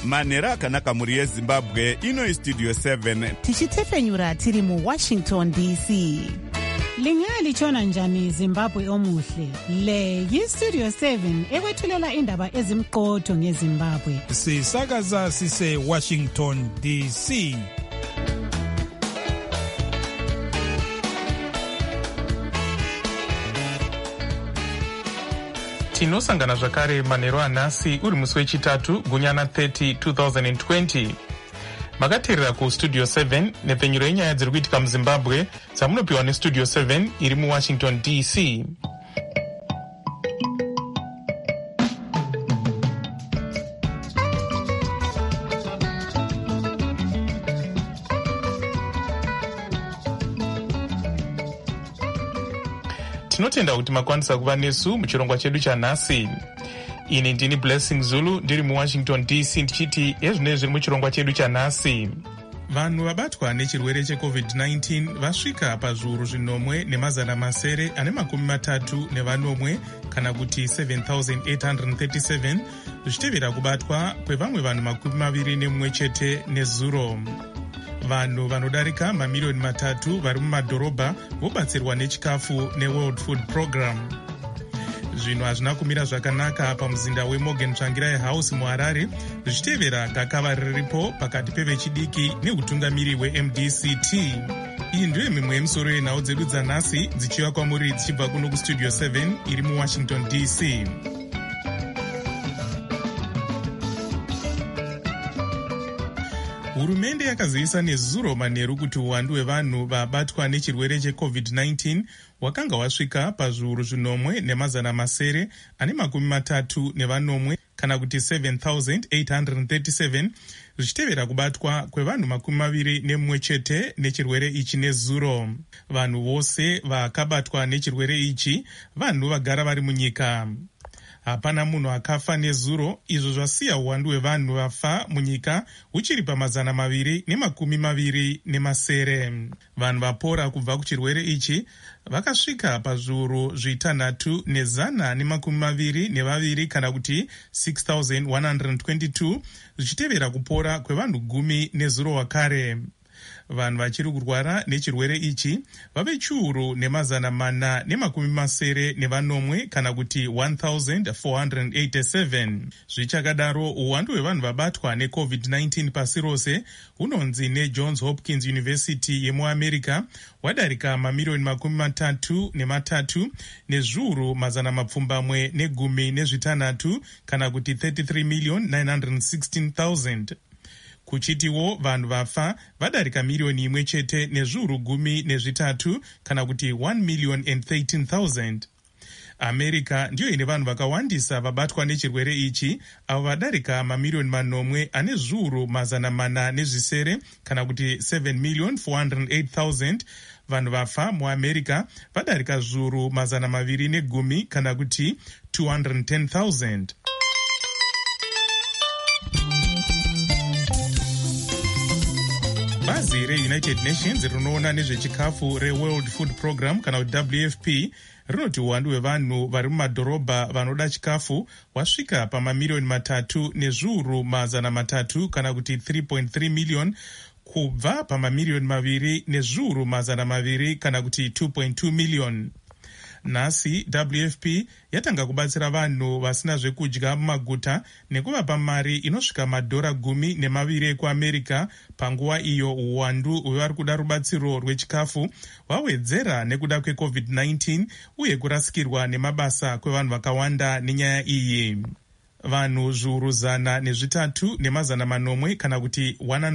manhero akanaka mhuri yezimbabwe. Ino istudio 7 tichitefenyura tiri muWashington DC. Lingalitshona njani Zimbabwe omuhle? Le yistudio 7 ekwethulela indaba ezimqotho ngeZimbabwe. Sisakaza sise Washington DC. Tinosangana zvakare manhero anhasi uri musi wechitatu gunyana 30 2020. Makateerera kustudio 7 nepfenyuro yenyaya dziri kuitika muZimbabwe dzamunopiwa nestudio 7 iri muWashington DC. Tinotenda kuti makwanisa kuva nesu muchirongwa chedu chanhasi. Ini ndini Blessing Zulu ndiri muWashington DC ndichiti ezvinenge zviri muchirongwa chedu chanhasi. Vanhu vabatwa nechirwere cheCovid-19 vasvika pazviuru zvinomwe nemazana masere ane makumi matatu nevanomwe kana kuti 7,837 zvichitevera kubatwa kwevamwe vanhu makumi maviri nemumwe chete nezuro. Vanhu vanodarika mamiliyoni matatu vari mumadhorobha vobatsirwa nechikafu neWorld Food Program. Zvinhu hazvina kumira zvakanaka pamuzinda weMorgan Tsvangirai House muHarare zvichitevera gakava riripo pakati pevechidiki neutungamiri weMDCT. Iyi ndiyo mimwe yemisoro yenhau dzedu dzanhasi dzichiva kwamuri dzichibva kuno kustudio 7 iri muWashington DC. Hurumende yakazivisa nezuro manheru kuti uwandu hwevanhu vabatwa nechirwere cheCovid-19 wakanga wasvika pazviuru zvinomwe nemazana masere ane makumi matatu nevanomwe kana kuti 7,837 zvichitevera kubatwa kwevanhu makumi maviri nemumwe chete nechirwere ichi nezuro. Vanhu vose vakabatwa nechirwere ichi vanhu vagara vari munyika. Hapana munhu akafa nezuro, izvo zvasiya uwandu hwevanhu vafa munyika huchiri pamazana maviri nemakumi maviri nemasere. Vanhu vapora kubva kuchirwere ichi vakasvika pazviuru zvitanhatu nezana nemakumi maviri nevaviri kana kuti 6,122 zvichitevera kupora kwevanhu 10 nezuro wakare. Vanhu vachiri kurwara nechirwere ichi vave chiuru nemazana mana nemakumi masere nevanomwe kana kuti 1,487. Zvichakadaro uwandu hwevanhu vabatwa neCovid-19 pasi rose hunonzi neJohns Hopkins University yemuAmerica wadarika mamiliyoni makumi matatu nematatu nezviuru mazana mapfumbamwe negumi nezvitanhatu kana kuti 33,916,000. Kuchitiwo vanhu vafa vadarika miliyoni imwe chete nezviuru gumi nezvitatu kana kuti 1,013,000. America ndiyo ine vanhu vakawandisa vabatwa nechirwere ichi, avo vadarika mamiliyoni manomwe ane zviuru mazana mana nezvisere kana kuti 7,408,000. Vanhu vafa muAmerica vadarika zviuru mazana maviri negumi kana kuti 210,000. Bazi reUnited Nations rinoona nezvechikafu reWorld Food Program kana kuti WFP rinoti uwandu hwevanhu vari mumadhorobha vanoda chikafu wasvika pamamiliyoni matatu nezviuru mazana matatu kana kuti 3.3 miliyoni kubva pamamiliyoni maviri nezviuru mazana maviri kana kuti 2.2 miliyoni. Nhasi WFP yatanga kubatsira vanhu vasina zvekudya mumaguta nekuvapa mari inosvika madhora 12 ekuAmerica panguva iyo uwandu hwevari kuda rubatsiro rwechikafu wawedzera nekuda kweCovid-19 uye kurasikirwa nemabasa kwevanhu vakawanda nenyaya iyi. Vanhu zviuru zana nezvitatu nemazana manomwe kana kuti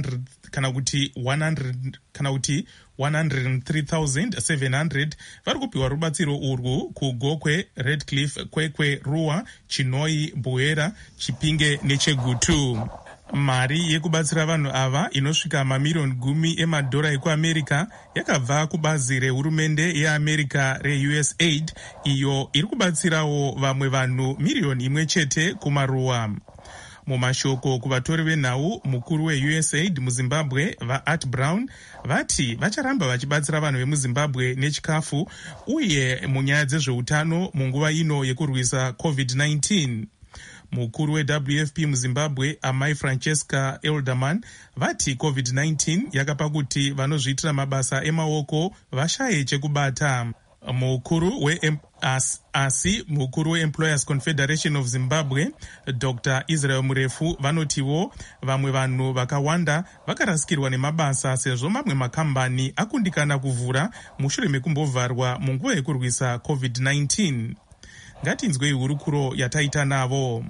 103,700 vari kupiwa rubatsiro urwu kuGokwe, Redcliffe, Kwekwe, Ruwa, Chinoi, Mbuera, Chipinge neChegutu. Mari yekubatsira vanhu ava inosvika mamiliyoni 10 emadhora ekuAmerica yakabva kubazi rehurumende yeAmerica reUSAID, iyo iri kubatsirawo vamwe vanhu miliyoni imwe chete kumaruwa. Mumashoko kuvatori venhau, mukuru weUSAID muZimbabwe vaArt Brown vati vacharamba vachibatsira vanhu vemuZimbabwe nechikafu uye munyaya dzezveutano munguva ino yekurwisa COVID-19. Mukuru weWFP muZimbabwe Amai Francesca Elderman vati COVID-19 yakapa kuti vanozviitira mabasa emaoko vashaye chekubata. Mukuru weEmployers Confederation of Zimbabwe Dr. Israel Murefu vanotiwo vamwe vanhu vakawanda vakarasikirwa nemabasa sezvo mamwe makambani akundikana kuvhura mushure mekumbovharwa munguva yekurwisa COVID-19. Ngatinzwei hurukuro yataita navo.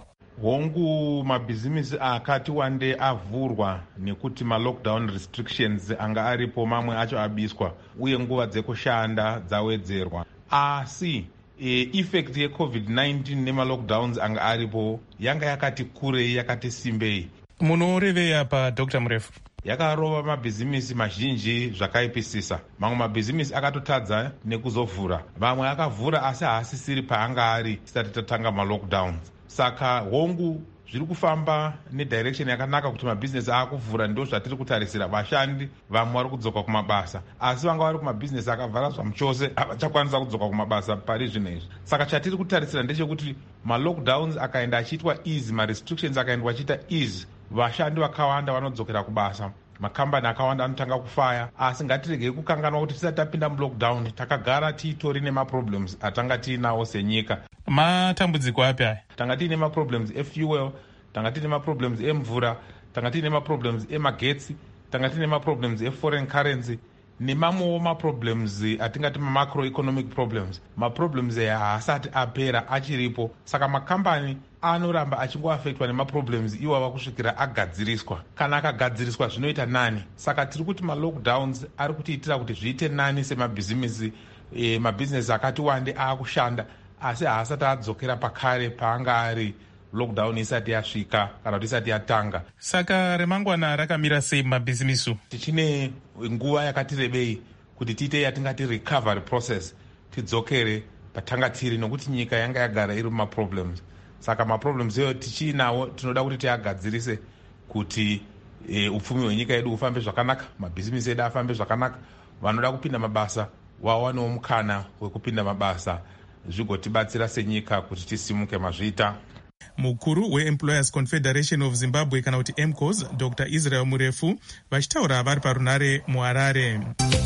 Hongu mabhizimisi akati wande avhurwa nekuti ma-lockdown restrictions anga aripo, mamwe acho abiswa uye nguva dzekushanda dzawedzerwa. Asi effect ye-COVID-19 nema-lockdowns anga aripo yanga yakati kurei, yakati simbei. Munorevei apa Dr. Murefu? Yakarova mabhizimisi mazhinji zvakaipisisa. Mamwe mabhizimisi akatotadza nekuzovhura, mamwe akavhura asi haasisiri paanga ari tisati tatanga ma-lockdowns. Saka hongu zviri kufamba nedirection yakanaka kuti mabhizinesi akuvhura, ndo zvatiri kutarisira. Vashandi vamwe vari kudzoka kumabasa, asi vanga vari kumabhizinesi akavhara zvamuchose havachakwanisa kudzoka kumabasa pari zvino izvi. Saka chatiri kutarisira ndechekuti ma-lockdowns akaenda achiitwa easy, ma-restrictions akaendwa achiita easy, vashandi vakawanda vanodzokera kubasa, makambani akawanda anotanga kufaya. Asi ngatiregei kukanganwa kuti tisati tapinda mulockdown takagara tiitori nemaproblems atanga tiinawo senyika. Matambudziko api aya? Tanga tiine maproblems efuel, tanga tiine maproblems emvura, tanga tiine maproblems emagetsi, tanga tiine maproblems eforeign currency, nemamwewo maproblems atingati macroeconomic problems. Maproblems aya haasati apera, achiripo. Saka makambani anoramba achingoafektwa nemaproblems iwava kusvikira agadziriswa. Kana akagadziriswa zvinoita nani. Saka tiri kuti ma-lockdowns ari kutiitira kuti zviite nani semabhizimisi. Mabhizinesi akati wande aakushanda asi haasati adzokera pakare paanga ari lockdown isati yasvika kana kuti isati yatanga. Saka remangwana rakamira sei mabhizimisi? Tichine nguva yakati rebei kuti tiite yatingati recovery process, tidzokere patanga tiri, nokuti nyika yanga yagara iri mumaproblems. Saka maproblems iyoyo tichinawo tinoda kuti tiagadzirise kuti upfumi hwenyika yedu ufambe zvakanaka, mabhizimisi edu afambe zvakanaka, vanoda kupinda mabasa wawanewo mukana wekupinda mabasa, zvigotibatsira senyika kuti tisimuke mazvita. Mukuru weEmployers Confederation of Zimbabwe kana kuti EMCOS Dr. Israel Murefu vachitaura vari parunare muHarare.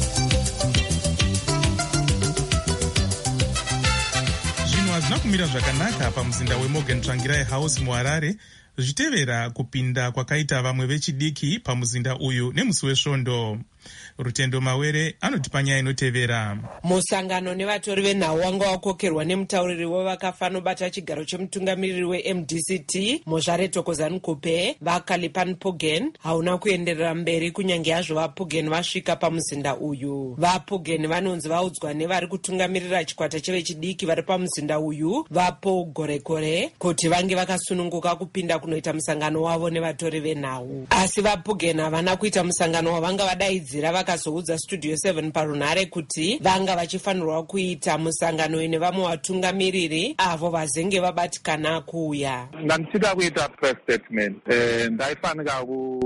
Zvinhu hazvina kumira zvakanaka pamuzinda weMorgan Tsvangirai House muHarare zvichitevera kupinda kwakaita vamwe vechidiki pamuzinda uyu nemusi wesvondo. Rutendo Mawere anotipa nyaya inotevera. Musangano nevatori venhau wanga wakokerwa nemutauriri wevakafanobata chigaro chemutungamiriri weMDCT Mozhare Thokozani Kupe vaKalipan Puggen hauna kuenderera mberi kunyange yazvo vaPuggen vasvika pamuzinda uyu. VaPuggen vanonzi vaudzwa nevari kutungamirira chikwata chevechidiki vari pamuzinda uyu vaPaul Gorekore kuti vange vakasununguka kupinda kunoita musangano wavo nevatori venhau. Asi vaPuggen havana kuita musangano wavanga vadaidzira vakazoudza Studio 7 parunhare kuti vanga vachifanirwa kuita musangano nevamwe vatungamiriri avo vazenge vabatikana kuuya. Ndandisida kuita press statement. Ndaifanika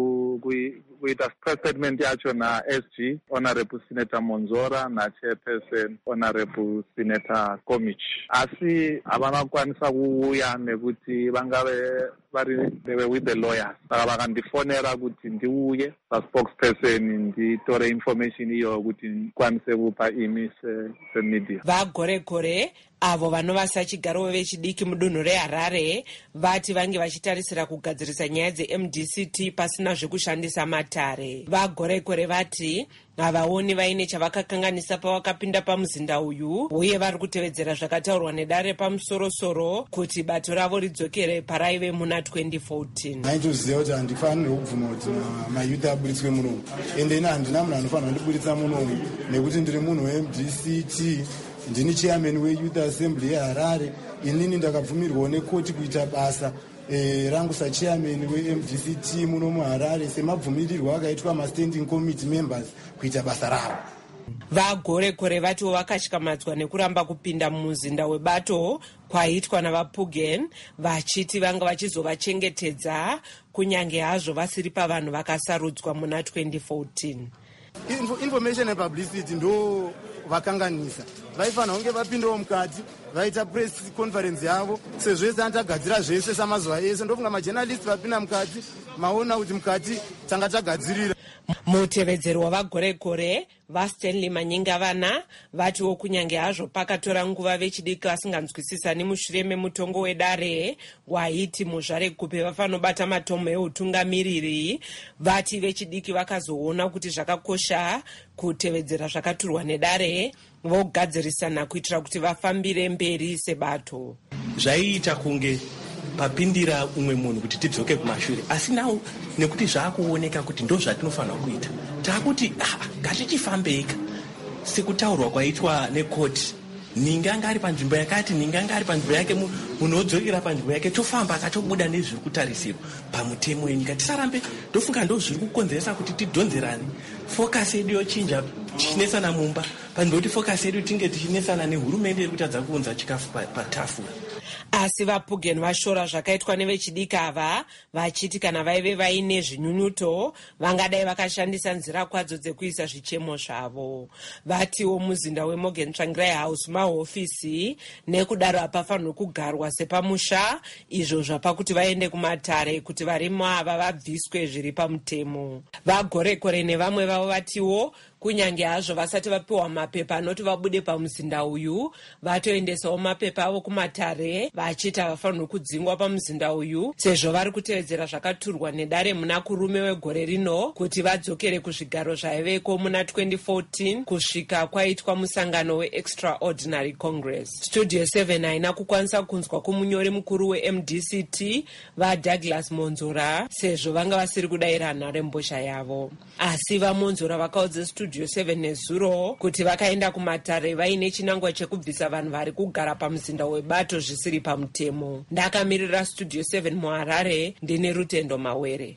kuita press statement yacho na-SG Honorable Senator Monzora na-Chairperson Honorable Senator Komich. Asi havana kukwanisa kuuya nekuti vanga they were with the lawyers. Saka vakandifonera kuti ndiuye paspokesperson nditore information iyo kuti ndikwanise kupa imi semedia. VaGorekore avo vanova sachigaro vechidiki mudunhu reHarare vati vange vachitarisira kugadzirisa nyaya dzeMDCT pasina zvekushandisa matare. VaGorekore vati havaoni vaine chavakakanganisa pavakapinda pamuzinda uyu uye vari kutevedzera zvakataurwa nedare pamusorosoro kuti bato ravo ridzokere paraive muna 2014. Naitoziva kuti handifanirwa kubvuma kuti mayuthi aburitswe munomu, ende ina handina munhu anofanirwa ndiburitsa munomu nekuti ndiri munhu weMDCT, ndini chairman weYouth Assembly yeHarare. Inini ndakabvumirwawo nekoti kuita basa rangu sachairman weMDCT muno muHarare semabvumirirwo akaitwa mastanding committee members kuita basa ravo. VaGorekore vatiwo vakashikamatswa nekuramba kupinda mumuzinda webato kwaitwa navaPuggen vachiti vanga vachizovachengetedza kunyange hazvo vasiri pavanhu vakasarudzwa muna 2014. Information and publicity ndo vakanganisa. Vaifanira kunge vapindawo mukati vaita press conference yavo sezvese anotagadzira zvese samazuva ese. Ndofunga majournalist vapinda mukati maona kuti mukati tanga tagadzirira. Mutevedzeri wavagorekore vaStanley Manyingavana vatiwo kunyange hazvo pakatora nguva vechidiki vasinganzwisisani mushure memutongo wedare waiti muzvarekupe vafanobata matomo eutungamiriri, vati vechidiki vakazoona kuti zvakakosha kutevedzera zvakaturwa nedare vogadzirisana kuitira kuti vafambire mberi sebato. Zvaiita kunge papindira umwe munhu kuti tidzoke kumashure, asi nawo nekuti zvaakuoneka kuti ndo zvatinofanira kuita, taakuti ngatichifambeka sekutaurwa kwaitwa nekoti. Ninganga ari panzvimbo yakati, ninganga ari panzvimbo yake, munhu odzokera panzvimbo yake, tofamba akatobuda nezviri kutarisirwa pamutemo wenyika. Tisarambe ndofunga ndo zviri kukonzeresa kuti tidhonzerane. Focus yedu yochinja tichinesana mumba panzvimbo kuti focus yedu tinge tichinesana nehurumende iri kutadza kuunza chikafu patafura. Asi vaPuggen vashora zvakaitwa nevechidiki ava, vachiti kana vaive vaine zvinyunyuto vangadai vakashandisa nzira kwadzo dzekuisa zvichemo zvavo. Vatiwo muzinda weMorgan Tsvangirai House mahofisi nekudaro hapafanirwi kugarwa sepamusha, izvo zvapakuti vaende kumatare kuti varimo ava vabviswe zviri pamutemo. Vagorekore nevamwe vavo vatiwo kunyange hazvo vasati vapiwa mapepa anoti vabude pamuzinda uyu, vatoendesawo mapepa avo kumatare vachita vafanirwa kudzingwa pamuzinda uyu sezvo vari kutevedzera zvakaturwa nedare muna kurume wegore rino kuti vadzokere kuzvigaro zvaiveko muna 2014 kusvika kwaitwa musangano weExtraordinary Congress. Studio 7 haina kukwanisa kunzwa kumunyori mukuru weMDCT vaDouglas Monzora sezvo vanga vasiri kudayira nharembozha yavo, asi vaMonzora vakaudza Studio 7 nezuro kuti vakaenda kumatare vaine chinangwa chekubvisa vanhu vari kugara pamuzinda webato zvisiri pamutemo. Ndakamirira Studio 7 muHarare, ndine Rutendo Mawere.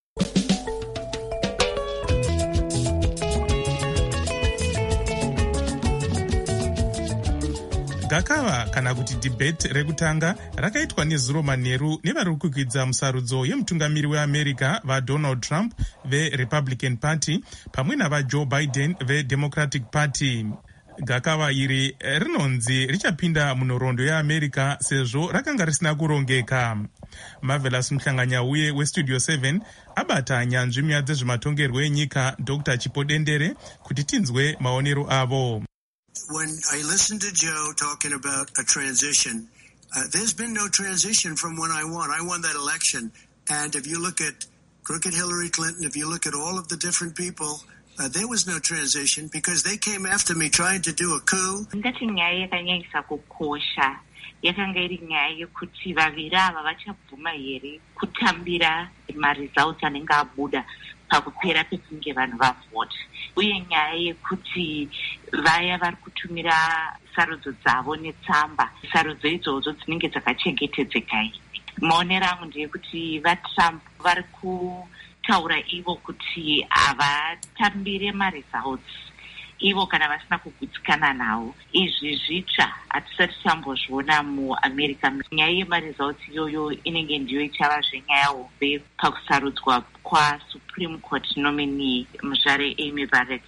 Gakava kana kuti debate rekutanga rakaitwa nezuro manheru nevari kukwidza musarudzo yemutungamiri weAmerica vaDonald Trump veRepublican Party pamwe navaJoe Biden veDemocratic Party. Gakava iri rinonzi richapinda munhoroondo yeAmerica sezvo rakanga risina kurongeka. Marvelous Muhlanganyauye weStudio 7 abata nyanzvi nyaya dzezvematongerwo enyika Dr. Chipo Dendere kuti tinzwe maonero avo. When I listened to Joe talking about a transition, there's been no transition from when I won that election. And if you look at crooked Hillary Clinton, if you look at all of the different people, there was no transition because they came after me trying to do a coup. Ndati nyaya yakanyanyisa kukosha yakanga iri nyaya yekuti vaviri ava vachabvuma here kutambira maresults anenge abuda pakupera pekunge vanhu vavhota, uye nyaya yekuti vaya vari kutumira sarudzo dzavo netsamba, sarudzo idzodzo dzinenge dzakachengetedzeka here. Maonero angu ndeyekuti vaTrump vari kutaura ivo kuti havatambire maresults ivo kana vasina kugutsikana nawo. Izvi zvitsva hatisati tambozviona muAmerica. Nyaya yemaresults iyoyo inenge ndiyo ichava zvenyaya hombe pakusarudzwa kwaSupreme Court nominee muzvare Amy Barrett,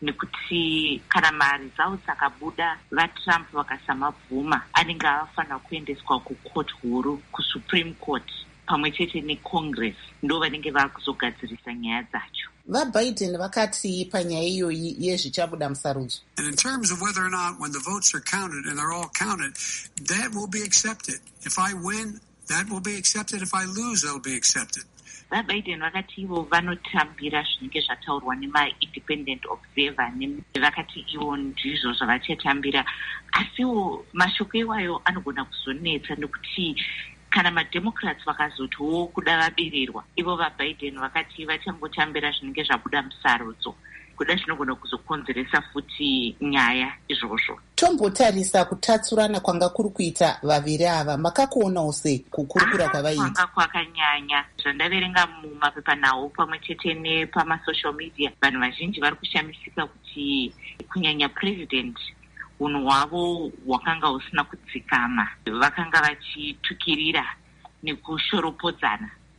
nekuti kana maresults akabuda vaTrump vakasamabvuma anenge avafanira kuendeswa kucourt huru, kuSupreme Court pamwe chete neCongress, ndo vanenge vakuzogadzirisa nyaya dzacho. VaBiden vakati panyaya iyoyi yezvichabuda musarudzo. And in terms of whether or not when the votes are counted and they're all counted, that will be accepted. If I win, that will be accepted. If I lose, that'll be accepted. VaBiden vakati ivo vanotambira zvinenge zvataurwa nema-independent observer, vakati ivo ndizvo zvavachatambira, asiwo mashoko iwayo anogona kuzonetsa nekuti kana maDemocrats vakazotiwo kuda vabererwa, ivo vaBiden vakati vachangotambira zvinenge zvabuda musarudzo, kuda zvinogona kuzokonzeresa futi nyaya izvozvo. Tombotarisa kutatsurana kwanga kuri kuita vaviri ava, makakuonawo sei kukurukura kwavaita? Kwanga kwakanyanya. Zvandaverenga mumapepanhau pamwe chete nepamasocial media, vanhu vazhinji vari kushamisika kuti kunyanya president unhu hwavo hwakanga husina kudzikama. Vakanga vachitukirira nekushoropodzana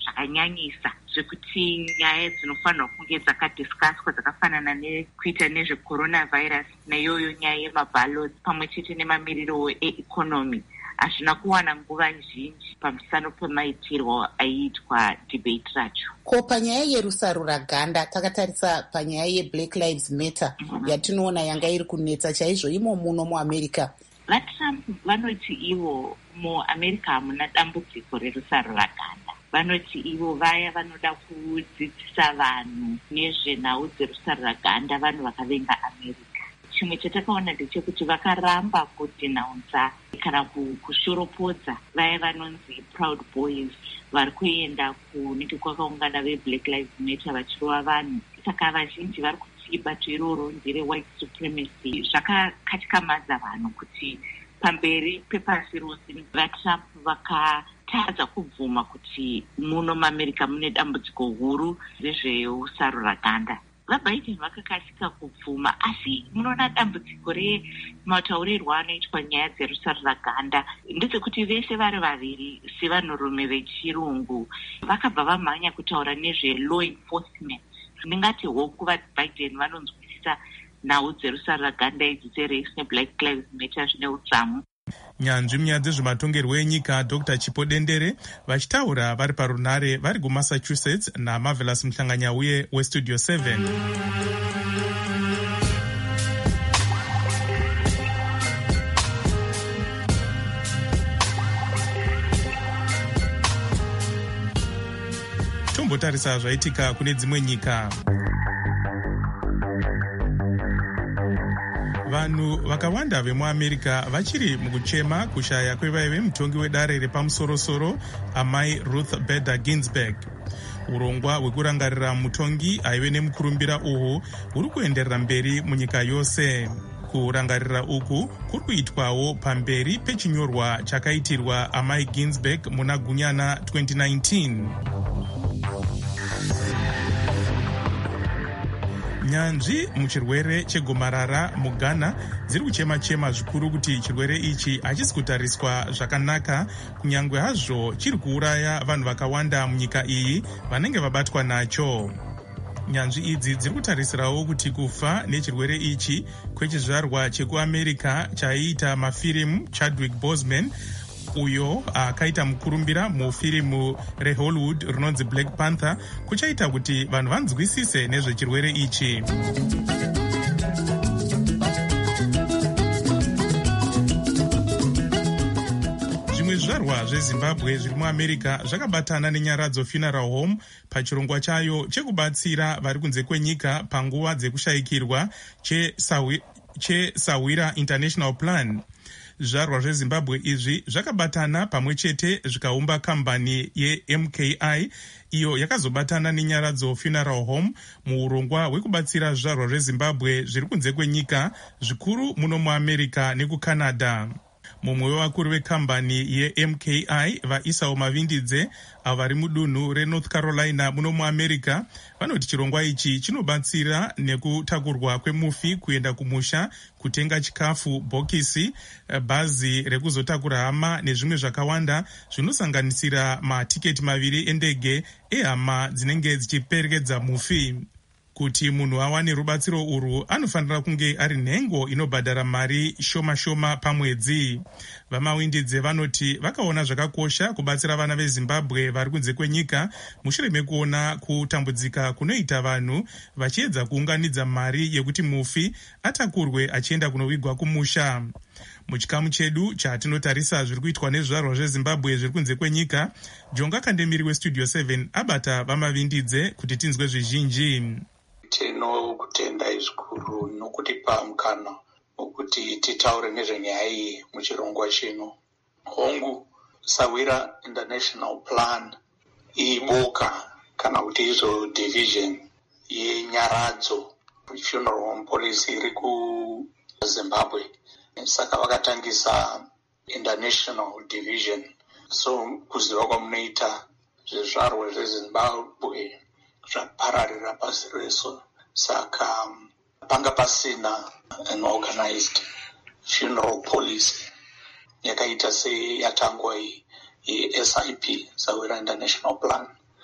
zvakanyanyisa zvekuti nyaya dzinofanirwa kunge dzakadhiskaswa dzakafanana nekuita nezvecoronavirus neiyoyo nyaya yemabhaloti pamwe chete nemamiriro eikonomi hazvina kuwana nguva zhinji pamusano pemaitirwo aiitwa debate racho. Ko panyaya yerusarura ganda takatarisa panyaya yeBlack Lives Matter yatinoona yanga iri kunetsa chaizvo imo muno muAmerica. VaTrump vanoti ivo muAmerica hamuna dambudziko rerusarura ganda. Vanoti ivo vaya vanoda kudzidzisa vanhu nezvenhau dzerusarura ganda vanhu vakavenga America. Chimwe chatakaona ndechekuti vakaramba kudhinaunza kana kushoropodza vaya vanonzi Proud Boys vari kuenda kunenge kwakaungana veBlack Lives Matter vachirova vanhu. Saka vazhinji vari kuti bato iroro ndere white supremacy. Zvakakatyamadza vanhu kuti pamberi pepasi rose vaTrump vakatadza kubvuma kuti muno muAmerica mune dambudziko huru rezveusarura ganda. VaBiden vakakasika kubvuma, asi munoona dambudziko remautariro anoitwa nyaya dzerusarura ganda ndedzekuti vese vari vaviri sevanhurume vechirungu vakabva vamhanya kutaura nezvelaw enforcement. Ndingati hoku vaBiden vanonzwisisa nhau dzerusarura ganda idzi dzerace neBlack Lives Matter zvine utsamu. Nyanzvi munyaya dzezvematongerwo enyika Dr. Chipo Dendere vachitaura vari parunhare vari kuMassachusetts naMarvelous Muhlanganyauye weStudio 7. Tombotarisa zvaitika kune dzimwe nyika. Vanhu vakawanda vemuAmerica vachiri mukuchema kushaya kwevaive mutongi wedare repamusorosoro amai Ruth Bader Ginsburg. Urongwa hwekurangarira mutongi aive nemukurumbira uhu huri kuenderera mberi munyika yose. Kurangarira uku kuri kuitwawo pamberi pechinyorwa chakaitirwa amai Ginsburg muna Gunyana 2019. Nyanzvi muchirwere chegomarara muGhana dziri kuchema-chema zvikuru kuti chirwere ichi hachisi kutariswa zvakanaka kunyangwe hazvo chiri kuuraya vanhu vakawanda munyika iyi vanenge vabatwa nacho. Nyanzvi idzi dziri kutarisirawo kuti kufa nechirwere ichi kwechizvarwa chekuAmerica chaiita mafirimu Chadwick Boseman uyo akaita mukurumbira mufirimu reHollywood rinonzi Black Panther kuchaita kuti vanhu vanzwisise nezvechirwere ichi. Zvimwe zvizvarwa zveZimbabwe zviri muAmerica zvakabatana neNyaradzo Funeral Home pachirongwa chayo chekubatsira vari kunze kwenyika panguva dzekushayikirwa cheSawira International Plan. Zvizvarwa zveZimbabwe izvi zvakabatana pamwe chete zvikaumba kambani yeMKI iyo yakazobatana neNyaradzo Funeral Home muurongwa hwekubatsira zvizvarwa zveZimbabwe zviri kunze kwenyika zvikuru muno muAmerica nekuCanada. Mumwe wevakuru vekambani yeMKI vaIsao Mavindidze avo vari mudunhu reNorth Carolina muno muAmerica vanoti chirongwa ichi chinobatsira nekutakurwa kwemufi kuenda kumusha, kutenga chikafu, bhokisi, bhazi rekuzotakura hama nezvimwe zvakawanda zvinosanganisira matiketi maviri endege ehama dzinenge dzichiperekedza mufi. Kuti munhu awane rubatsiro urwu anofanira kunge ari nhengo inobhadhara mari shoma-shoma pamwedzi. VaMawindidze vanoti vakaona zvakakosha kubatsira vana veZimbabwe vari kunze kwenyika mushure mekuona kutambudzika kunoita vanhu vachiedza kuunganidza mari yekuti mufi atakurwe achienda kunovigwa kumusha. Muchikamu chedu chatinotarisa zviri kuitwa nezvizvarwa zveZimbabwe zviri kunze kwenyika, Jonga Kandemiri weStudio 7 abata vaMavindidze kuti tinzwe zvizhinji. Tinokutendai zvikuru nokutipa mukana wokuti titaure nezvenyaya iyi muchirongwa chino. Hongu Sawira International Plan iboka kana kuti izo division yeNyaradzo Funeral Home Policy iri kuZimbabwe. Saka vakatangisa International Division. So kuziva kwamunoita zvizvarwa zveZimbabwe zvapararira pasi rese. Saka panga pasina an organized funeral policy yakaita seyatangwa yeSIP, Sawira International Plan.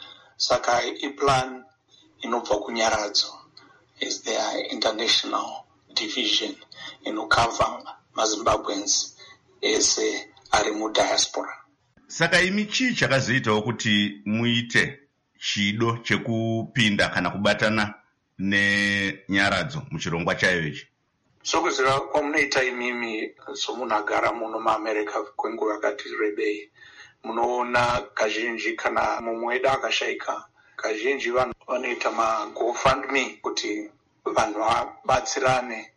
saka iplan inobva kunyaradzo is their international division inokava mazimbabweans ese ari mudiaspora. Saka imi chii chakazoitawo kuti muite chido chekupinda kana kubatana nenyaradzo muchirongwa chayo ichi? Sokuziva kwamunoita imimi somunhu agara muno muAmerica kwenguva yakati rebei, munoona kazhinji kana mumwe wedu akashayika, kazhinji vanhu vanoita maGoFundMe kuti vanhu vabatsirane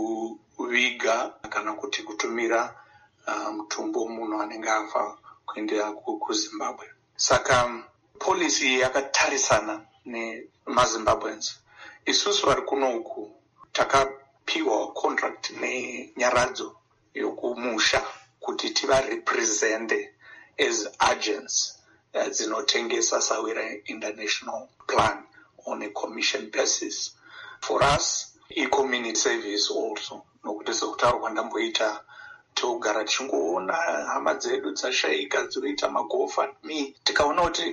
kuviga kana kuti kutumira mutumbo munhu anenge afa kuendera kuZimbabwe. Saka polisi yakatarisana nemaZimbabweans. Isusu vari kuno uku takapiwa contract nenyaradzo yokumusha kuti tivarepresente as agents dzinotengesa Sawira International Plan on a commission basis. For us, e-community service also. Nokuti sekutaura kwandamboita togara tichingoona hama dzedu dzashayika dzinoita maGoFundMe, tikaona kuti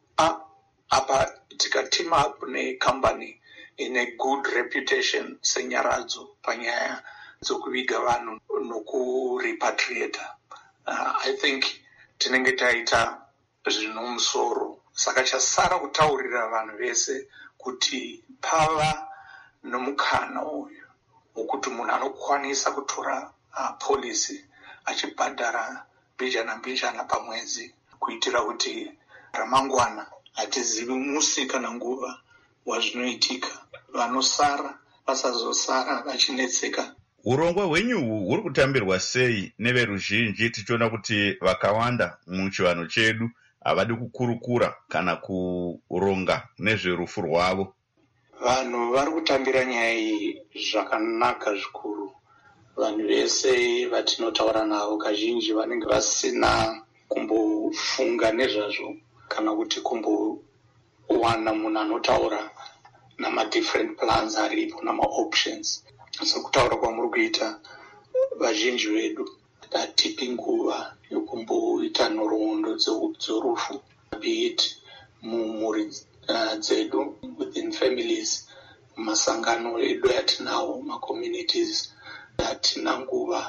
apa tika-team up necompany ine good reputation senyaradzo panyaya dzokuviga vanhu nokurepatriata. I think tinenge taita zvinomusoro. Saka chasara kutaurira vanhu vese kuti pava nomukana uyu wokuti munhu anokwanisa kutora polisi achibhadhara mbijana pamwedzi kuitira kuti ramangwana hatizivi musi kana nguva wazvinoitika, vanosara vasazosara vachinetseka. Urongwa hwenyu huri kutambirwa sei neveruzhinji, tichiona kuti vakawanda muchivanhu chedu havadi kukurukura kana kuronga nezverufu rwavo? Vanhu vari kutambira nyaya iyi zvakanaka zvikuru. Vanhu vese vatinotaura navo kazhinji vanenge vasina kumbofunga nezvazvo kana kuti kumbowana munhu anotaura nama-different plans aripo nama-options. Sekutaura kwamuri kuita, vazhinji vedu hatipi nguva yokumboita nhoroondo dzorufu, be it mumhuri dzedu, within families, masangano edu atinawo, macommunities, hatina nguva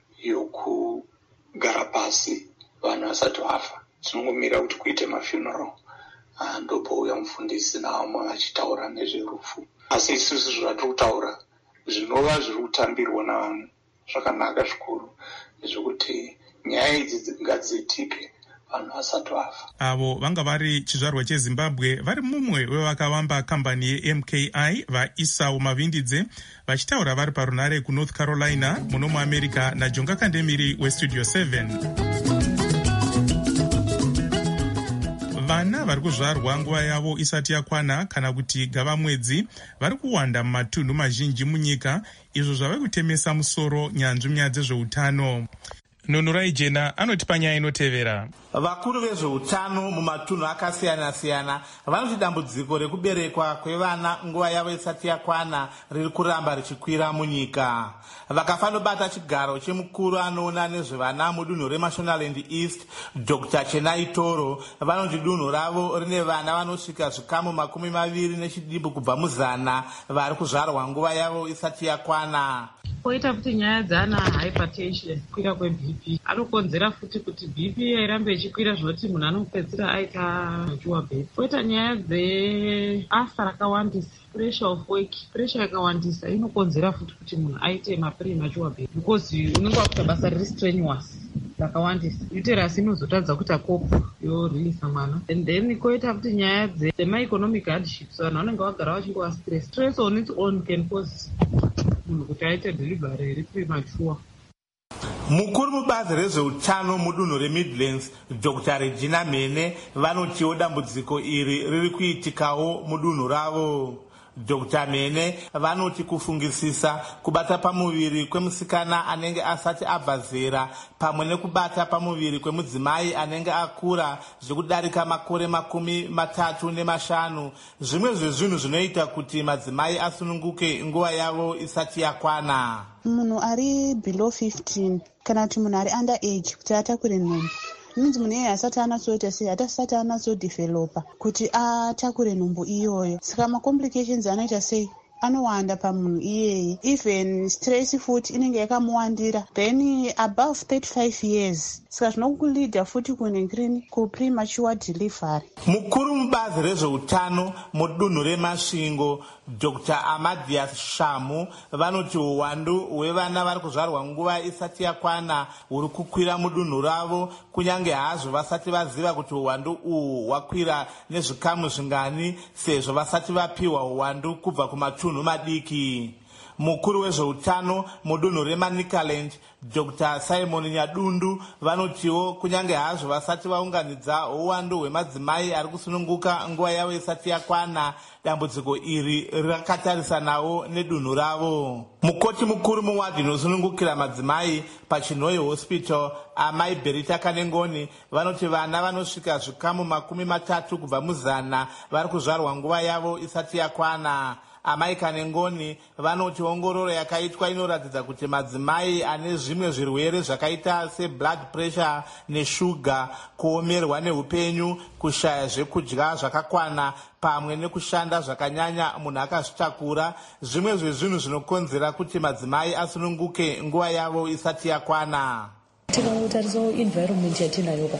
yokugara pasi vanhu vasati vafa. Tinongomira kuti kuite mafuneral, ndopouya mufundisi navamwe vachitaura nezverufu. Asi isusu zvatiri kutaura zvinova zviri kutambirwa navanhu zvakanaka zvikuru, zvekuti nyaya idzi ngadziitike vanhu vasati vafa. Avo vanga vari chizvarwa cheZimbabwe, vari mumwe wevakavamba kambani yeMKI vaEsau Mavindidze, vachitaura vari parunare kuNorth Carolina muno muAmerica naJonga Kandemiri weStudio 7. Vana vari kuzvarwa nguva yavo isati yakwana kana kuti gavamwedzi vari kuwanda mumatunhu mazhinji munyika, izvo zvava kutemesa musoro nyanzvi munyaya dzezveutano. Nunurai Jena anoti panyaya inotevera. Vakuru vezveutano mumatunhu akasiyana-siyana vanoti dambudziko rekuberekwa kwevana nguva yavo isati yakwana riri kuramba richikwira munyika. Vakafanobata chigaro chemukuru anoona nezvevana mudunhu reMashonaland East, Dr. Chenai Toro, vanoti dunhu ravo rine vana vanosvika zvikamu 20 kubva muzana vari kuzvarwa nguva yavo isati yakwana. Poita futi nyaya dzana hypertension, kukwira kweBP anokonzera futi kuti BP irambe ichikwira zvinoti munhu anopedzisira aita mature birth. Poita nyaya dzeasa rakawandisa, pressure of work, pressure yakawandisa inokonzera futi kuti munhu aite mapremature birth because unenge wakuita basa riri strenuous rakawandisa. Uterus inozotadza kuita kopu yoreleasa mwana. And then koita futi nyaya dzema-economic hardships, vanhu vanenge vagara vachingova stress. Stress on its own can cause munhu kuti aite delivery iri premature. Mukuru mubazi rezveutano mudunhu reMidlands, Dr. Regina Mene, vanotiwo dambudziko iri riri kuitikawo mudunhu ravo. Dr. Mene vanoti kufungisisa kubata pamuviri kwemusikana anenge asati abva zera pamwe nekubata pamuviri kwemudzimai anenge akura zvekudarika makore 35 zvimwe zvezvinhu zvinoita kuti madzimai asununguke nguva yavo isati yakwana. Munhu ari below 15 kana kuti munhu ari under age kuti atakure nhumbu minzi munhu iye asati anatsoita sei hatasati anatsodevelopa kuti atakure nhumbu iyoyo. Saka macomplications anoita sei anowanda pamunhu iyeye, even stress futi inenge yakamuwandira, then above 35 years. Saka zvinokulidha futi kunengirini kupremature delivery. Mukuru mubazi rezveutano mudunhu reMasvingo Dr. Amadhias Shamu vanoti uwandu hwevana vari kuzvarwa nguva isati yakwana huri kukwira mudunhu ravo, kunyange hazvo vasati vaziva kuti uwandu uhu hwakwira nezvikamu zvingani, sezvo vasati vapiwa uwandu kubva kumatunhu madiki. Mukuru wezveutano mudunhu reManicaland Dr. Simon Nyadundu vanotiwo kunyange hazvo vasati vaunganidza uwandu hwemadzimai ari kusununguka nguva yavo isati yakwana, dambudziko iri rakatarisanawo nedunhu ravo. Mukoti mukuru muwadhi inosunungukira madzimai paChinhoyi Hospital Amai Berita Kanengoni vanoti vana vanosvika zvikamu 30 kubva muzana vari kuzvarwa nguva yavo isati yakwana. Amai Kanengoni vanoti ongororo yakaitwa inoratidza kuti madzimai ane zvimwe zvirwere zvakaita seblood pressure neshuga, kuomerwa neupenyu, kushaya zvekudya zvakakwana pamwe nekushanda zvakanyanya munhu akazvitakura, zvimwe zvezvinhu zvinokonzera kuti madzimai asununguke nguva yavo isati yakwana. Tikatarisa environment yatinayo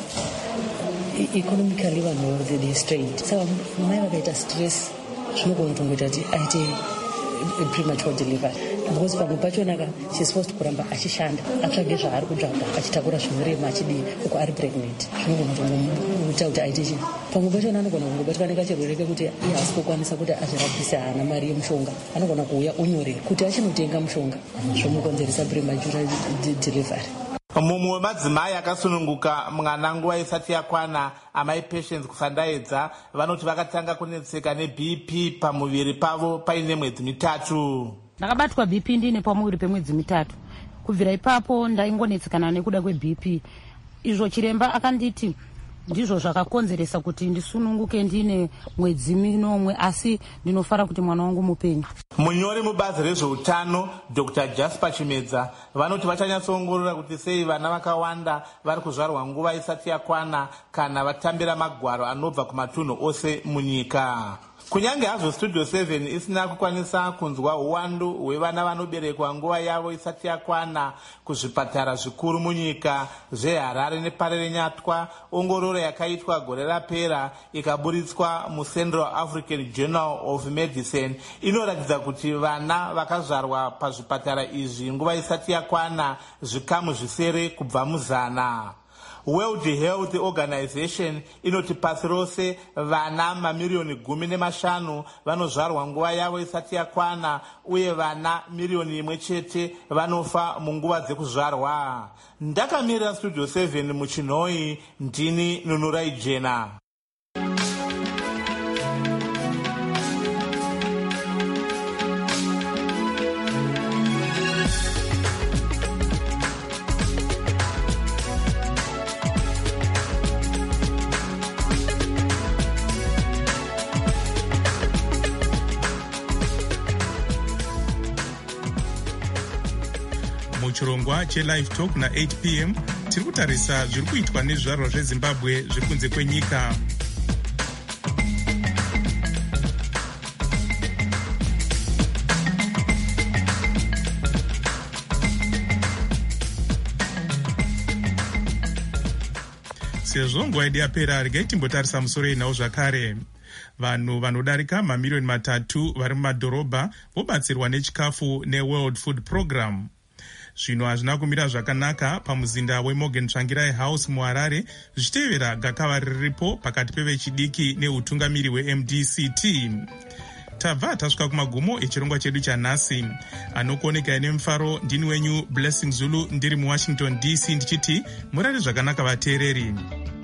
economically vanhu the strained, saka mai vakaita stress zvinogona kutongoita kuti aite premature delivery, because pamwe pachonaka she's supposed kuramba achishanda atsvage zvaari kutsvaga achitakura zvinorema achidii uko ari pregnant, zvinogona kutongoita kuti aite chii. Pamwe pachona anogona kungobatwa nekachirwere kekuti iye haasi kukwanisa kuti azvirapise, haana mari yemushonga, anogona kuuya onyorera kuti achinotenga mushonga, zvomukonzeresa premature delivery. Mumwe wemadzimai akasununguka mwana nguva isati yakwana, Amai Patience Kusandaedza, vanoti vakatanga kunetseka neBP pamuviri pavo paine mwedzi 3. Ndakabatwa BP ndine pamuviri pemwedzi 3. Kubvira ipapo ndaingonetsekana nekuda kweBP. Izvo chiremba akanditi ndizvo zvakakonzeresa kuti ndisununguke ndine mwedzi 9, asi ndinofara kuti mwana wangu mupenyu. Munyori mubazi rezveutano Dr. Jasper Chimedza vanoti vachanyatsoongorora kuti sei vana vakawanda vari kuzvarwa nguva isati yakwana kana vatambira magwaro anobva kumatunhu ose munyika. Kunyange hazvo Studio 7 isina kukwanisa kunzwa uwandu hwevana vanoberekwa nguva yavo isati yakwana kuzvipatara zvikuru munyika zveHarare neParere Nyatwa, ongororo yakaitwa gore rapera ikaburitswa muCentral African Journal of Medicine inoratidza kuti vana vakazvarwa pazvipatara izvi nguva isati yakwana zvikamu 9 kubva muzana. World Health Organization inoti pasi rose vana mamiliyoni 15 vanozvarwa nguva yavo isati yakwana, uye vana 1,000,000 chete vanofa munguva dzekuzvarwa. Ndakamirira Studio 7 muChinhoyi, ndini Nunurai Jena. Muchirongwa cheLive Talk na8 p.m. tiri kutarisa zviri kuitwa nezvizvarwa zveZimbabwe zviri kunze kwenyika. Sezvo nguva yedu yapera, regai timbotarisa musoro yenhau zvakare. Vanhu vanodarika mamiliyoni 3 vari mumadhorobha vobatsirwa nechikafu neWorld Food Program. Zvino hazvina kumira zvakanaka pamuzinda weMorgan Tsvangirai House muHarare, zvichitevera gakava riripo pakati pevechidiki neutungamiri weMDCT. Tabva tasvika kumagumo echirongwa chedu chanhasi. Anokuonekai nemufaro ndini wenyu Blessing Zulu ndiri muWashington DC ndichiti murare zvakanaka vateereri.